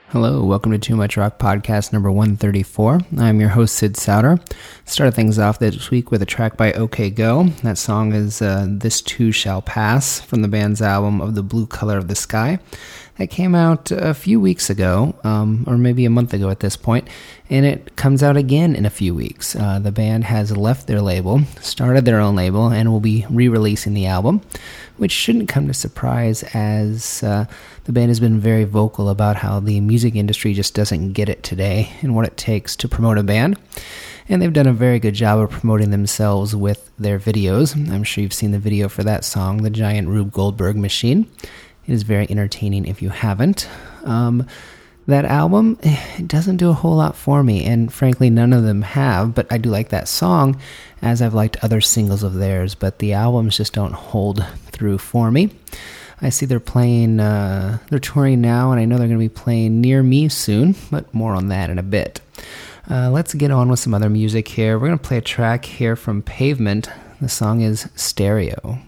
Hello, welcome to Too Much Rock Podcast number 134. I'm your host, Sid Souter. Started things off this week with a track by OK Go. That song is This Too Shall Pass from the band's album Of the Blue Color of the Sky. That came out a few weeks ago, or maybe a month ago at this point, and it comes out again in a few weeks. The band has left their label, started their own label, and will be re-releasing the album, which shouldn't come to surprise as the band has been very vocal about how the music industry just doesn't get it today and what it takes to promote a band. And they've done a very good job of promoting themselves with their videos. I'm sure you've seen the video for that song, The Giant Rube Goldberg Machine. It is very entertaining if you haven't. That album, it doesn't do a whole lot for me, and frankly none of them have, but I do like that song, as I've liked other singles of theirs, but the albums just don't hold through for me. I see they're touring now, and I know they're going to be playing near me soon, but more on that in a bit. Let's get on with some other music here. We're going to play a track here from Pavement. The song is Stereo.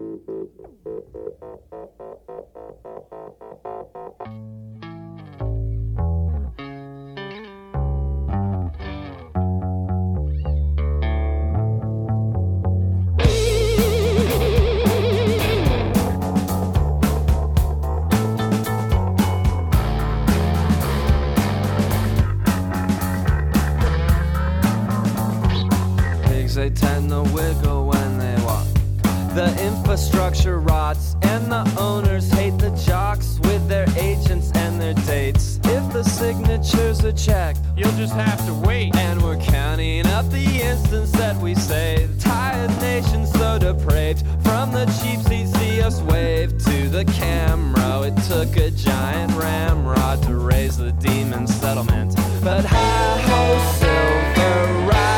They tend to wiggle when they walk. The infrastructure rots, and the owners hate the jocks with their agents and their dates. If the signatures are checked, you'll just have to wait. And we're counting up the instants that we save. Tired nation so depraved. From the cheap seats see us wave to the camera. It took a giant ramrod to raise the demon settlement. But hi-ho, silver ride.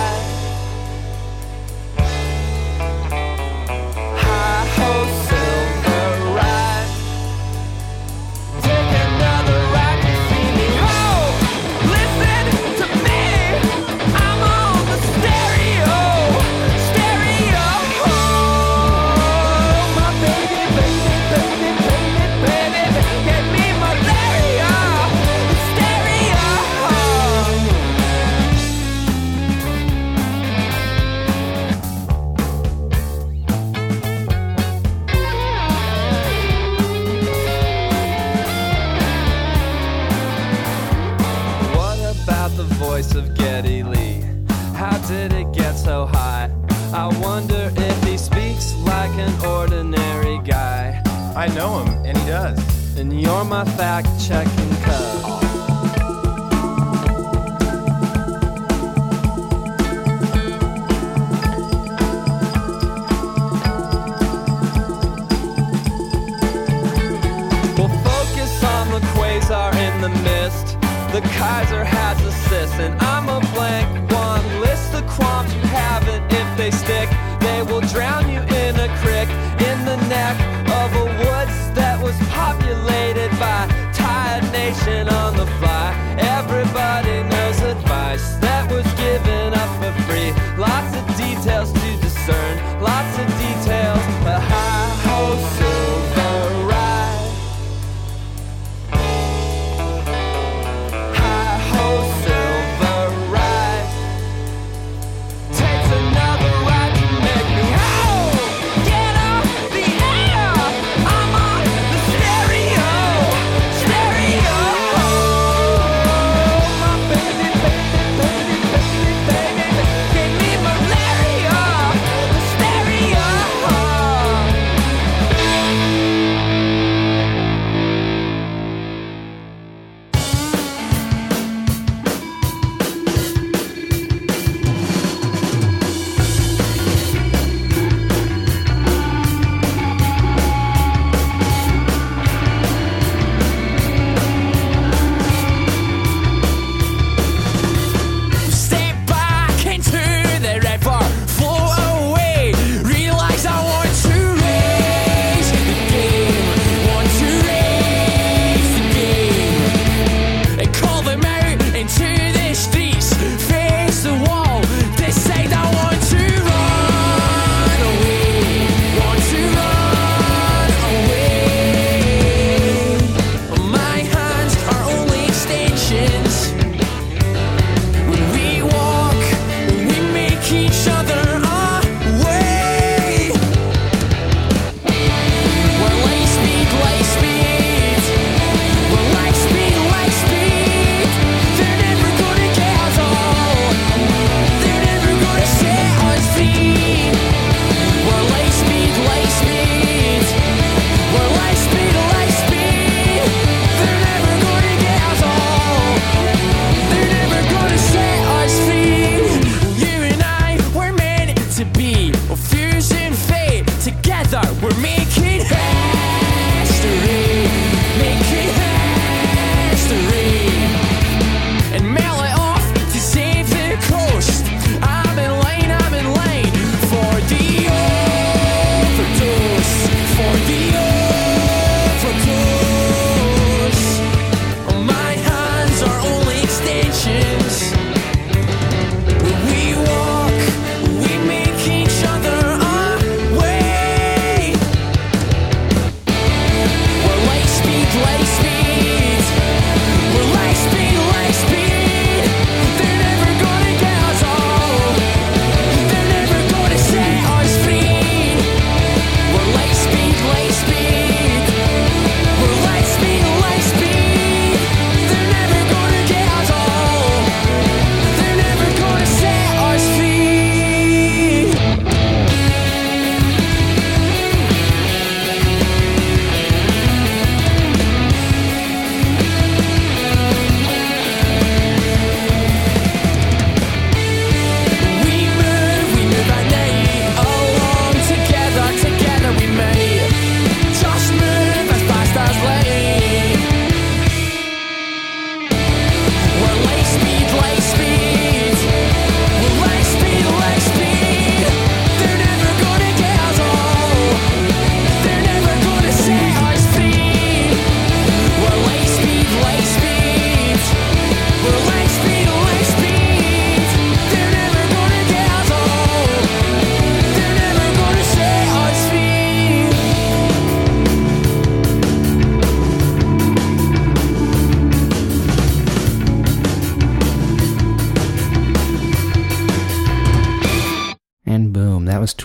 Of Geddy Lee, how did it get so high? I wonder if he speaks like an ordinary guy. I know him, and he does. And you're my fact-checking cub. We'll focus on the quasar in the mist. The Kaiser has assists, and I'm a blank one. List the qualms you haven't. If they stick, they will drown you in a creek, in the neck of a woods that was populated by tired nation on the fly. Everybody knows advice that was given up for free. Lots of details to discern, lots of details. A high-ho silver ride. Stereo.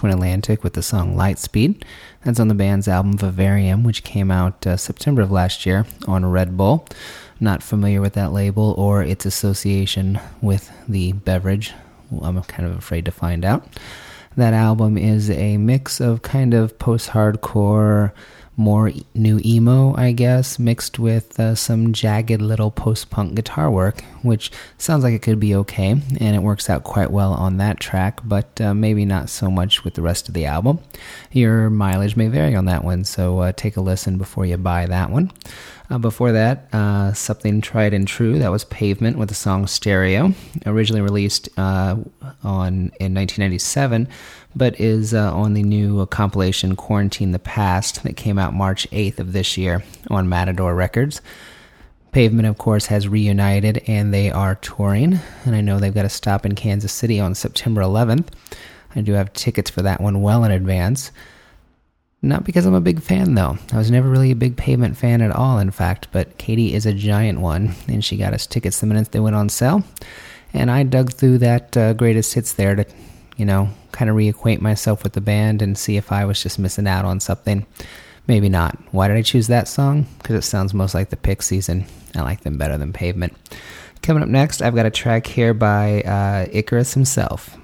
Twin Atlantic with the song Lightspeed. That's on the band's album Vivarium, which came out September of last year on Red Bull. Not familiar with that label or its association with the beverage. I'm kind of afraid to find out. That album is a mix of kind of post-hardcore, more new emo, I guess, mixed with some jagged little post-punk guitar work, which sounds like it could be okay, and it works out quite well on that track, but maybe not so much with the rest of the album. Your mileage may vary on that one, so take a listen before you buy that one. Before that, something tried and true, that was Pavement with the song Stereo, originally released in 1997, but is on the new compilation Quarantine the Past that came out March 8th of this year on Matador Records. Pavement, of course, has reunited, and they are touring, and I know they've got a stop in Kansas City on September 11th. I do have tickets for that one well in advance. Not because I'm a big fan, though. I was never really a big Pavement fan at all, in fact, but Katie is a giant one, and she got us tickets the minute they went on sale. And I dug through that greatest hits there to, kind of reacquaint myself with the band and see if I was just missing out on something. Maybe not. Why did I choose that song? Because it sounds most like the Pixies, and I like them better than Pavement. Coming up next, I've got a track here by Icarus himself.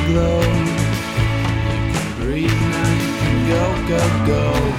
glow. You can breathe now, you can go, go, go.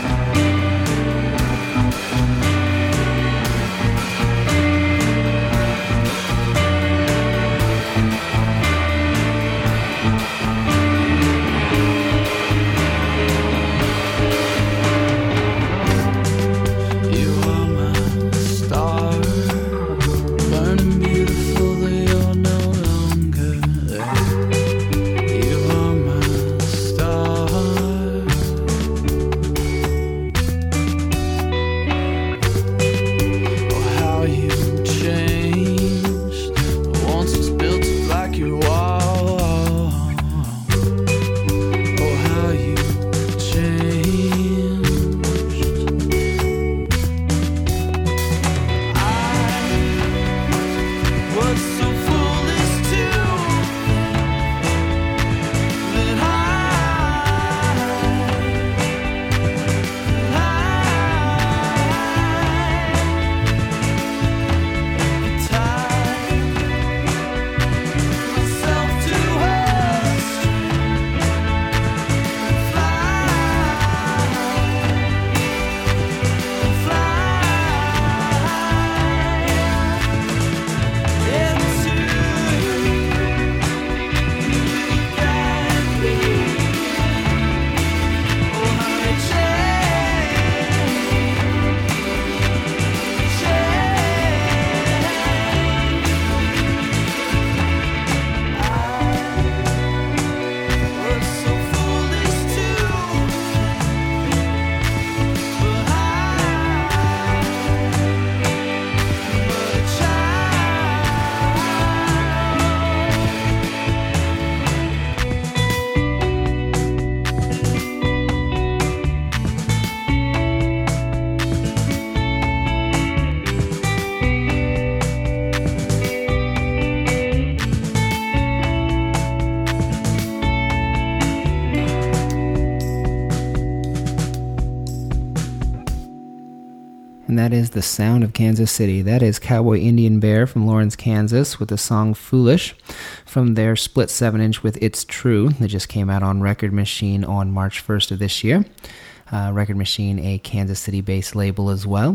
And that is The Sound of Kansas City. That is Cowboy Indian Bear from Lawrence, Kansas, with the song Foolish from their split 7-inch with It's True that just came out on Record Machine on March 1st of this year. Record Machine, a Kansas City-based label as well.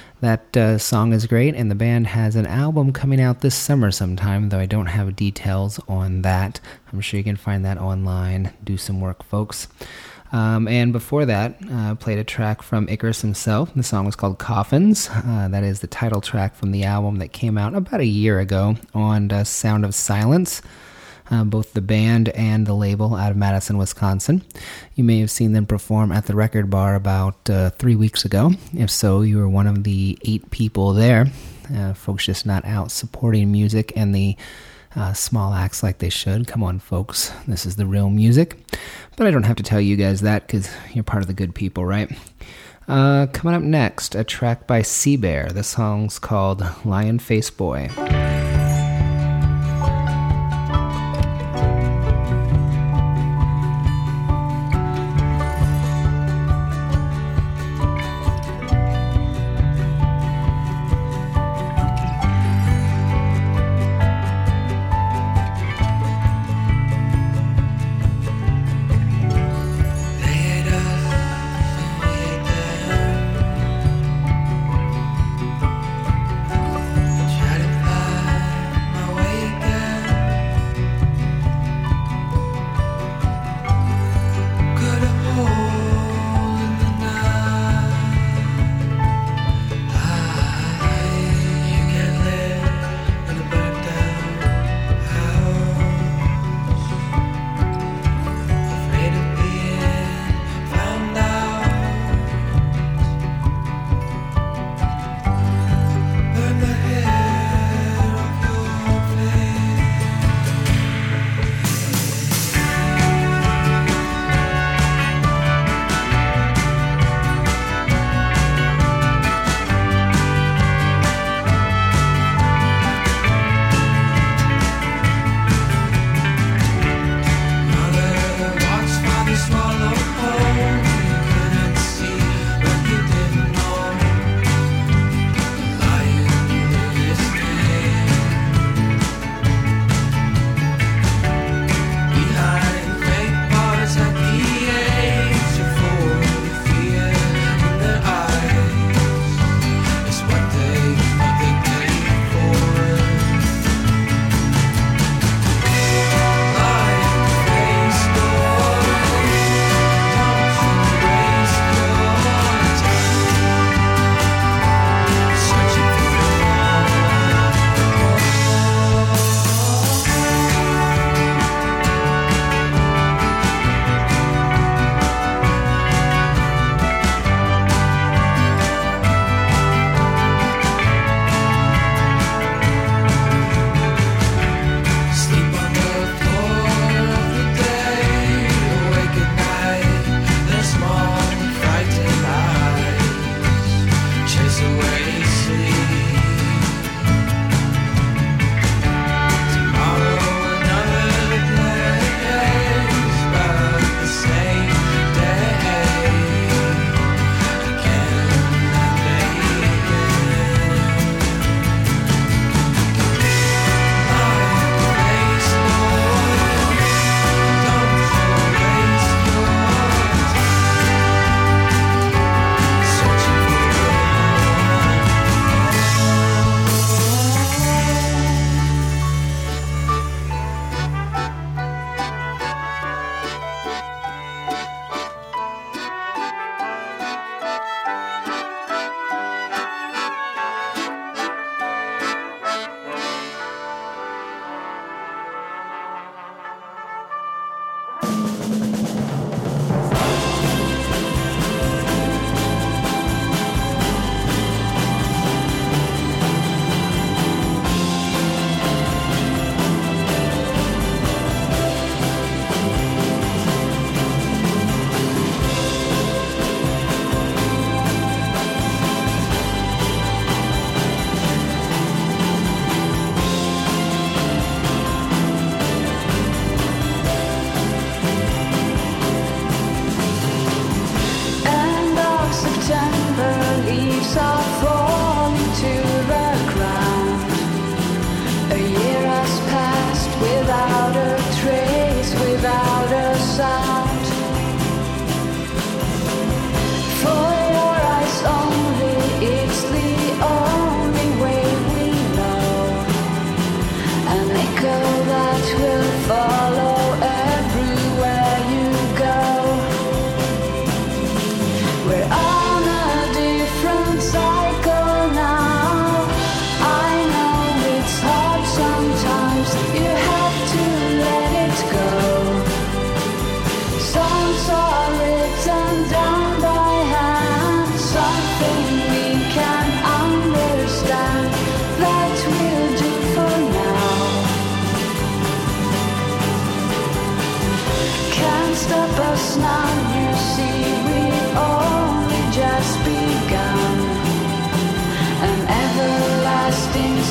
That song is great, and the band has an album coming out this summer sometime, though I don't have details on that. I'm sure you can find that online. Do some work, folks. And before that, I played a track from Icarus himself. The song was called Coffins. That is the title track from the album that came out about a year ago on Sound of Silence, both the band and the label out of Madison, Wisconsin. You may have seen them perform at the Record Bar about 3 weeks ago. If so, you were one of the 8 people there. Folks just not out supporting music and the small acts like they should. Come on, folks. This is the real music. But I don't have to tell you guys that because you're part of the good people, right? Coming up next, a track by Sea Bear. The song's called Lion Face Boy. Try to fly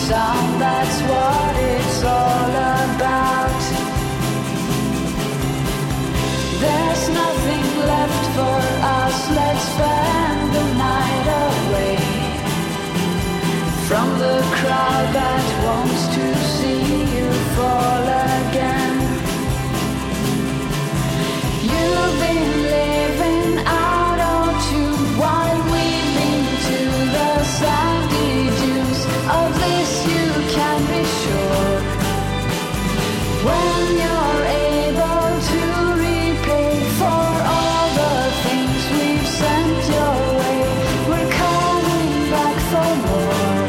sound, that's what it's all about. There's nothing left for us, let's spend the night away from the crowd that wants to see you fall again. You've been living out all too while we've been to the sandy dunes. Of this you can be sure. When you're able to repay for all the things we've sent your way, we're coming back for more.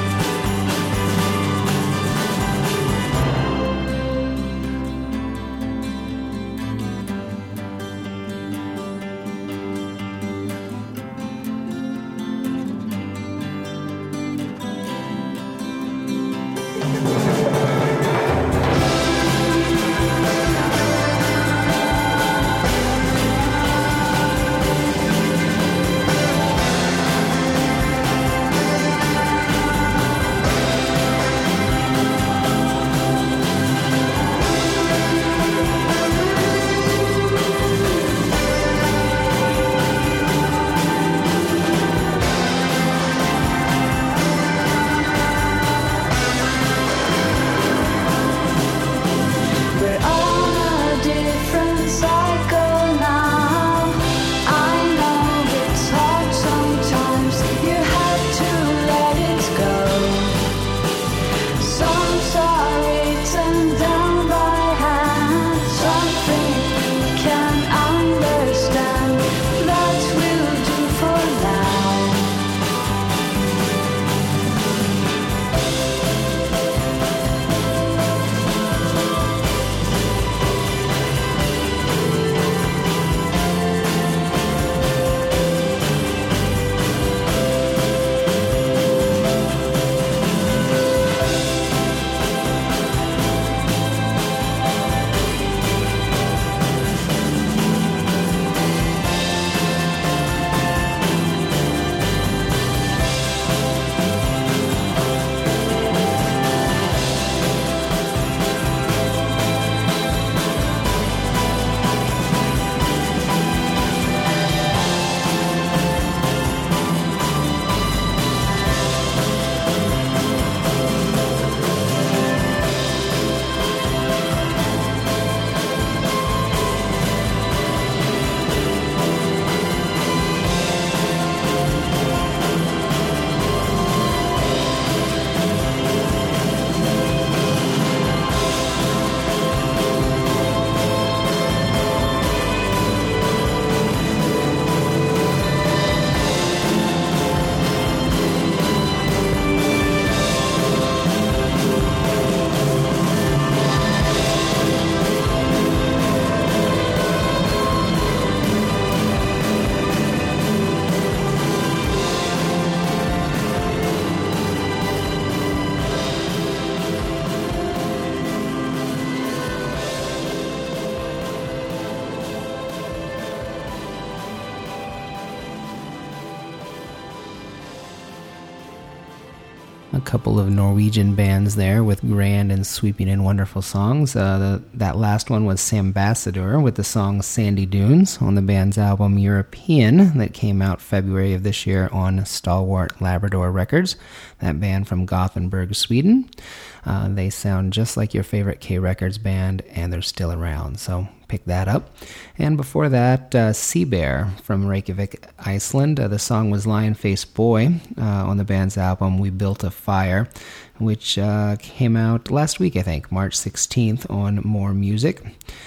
A couple of Norwegian bands there with grand and sweeping and wonderful songs. That last one was Sambassador with the song Sandy Dunes on the band's album European that came out February of this year on Stalwart Labrador Records, that band from Gothenburg, Sweden. They sound just like your favorite K Records band, and they're still around, so pick that up. And before that, Sea Bear from Reykjavik, Iceland. The song was Lion Face Boy on the band's album We Built a Fire, which came out last week, I think, March 16th on More Music.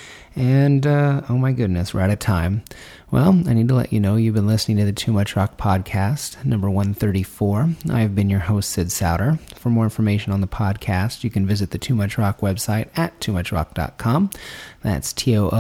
And, oh my goodness, we're out of time. Well, I need to let you know you've been listening to the Too Much Rock podcast, number 134. I've been your host, Sid Souter. For more information on the podcast, you can visit the Too Much Rock website at toomuchrock.com. That's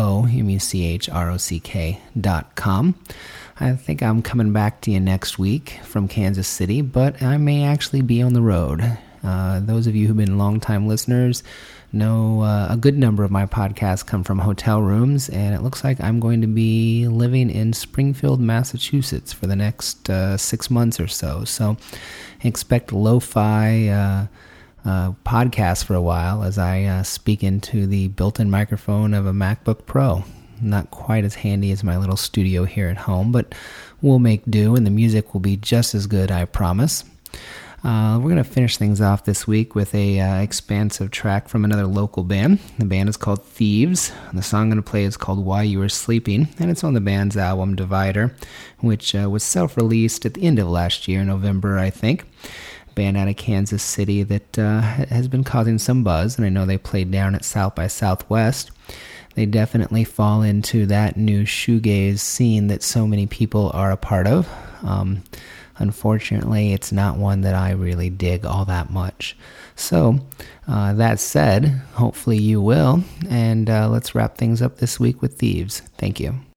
TOOMUCHROCK.com. I think I'm coming back to you next week from Kansas City, but I may actually be on the road. Those of you who've been longtime listeners know a good number of my podcasts come from hotel rooms, and it looks like I'm going to be living in Springfield, Massachusetts for the next 6 months or so. So expect lo-fi podcast for a while as I speak into the built-in microphone of a MacBook Pro. Not quite as handy as my little studio here at home, but we'll make do, and the music will be just as good, I promise. We're going to finish things off this week with a expansive track from another local band. The band is called Thieves. The song I'm going to play is called While You Were Sleeping, and it's on the band's album Divider, which was self-released at the end of last year, November, I think. A band out of Kansas City that has been causing some buzz, and I know they played down at South by Southwest. They definitely fall into that new shoegaze scene that so many people are a part of. Unfortunately, it's not one that I really dig all that much. So, that said, hopefully you will, and let's wrap things up this week with Thieves. Thank you.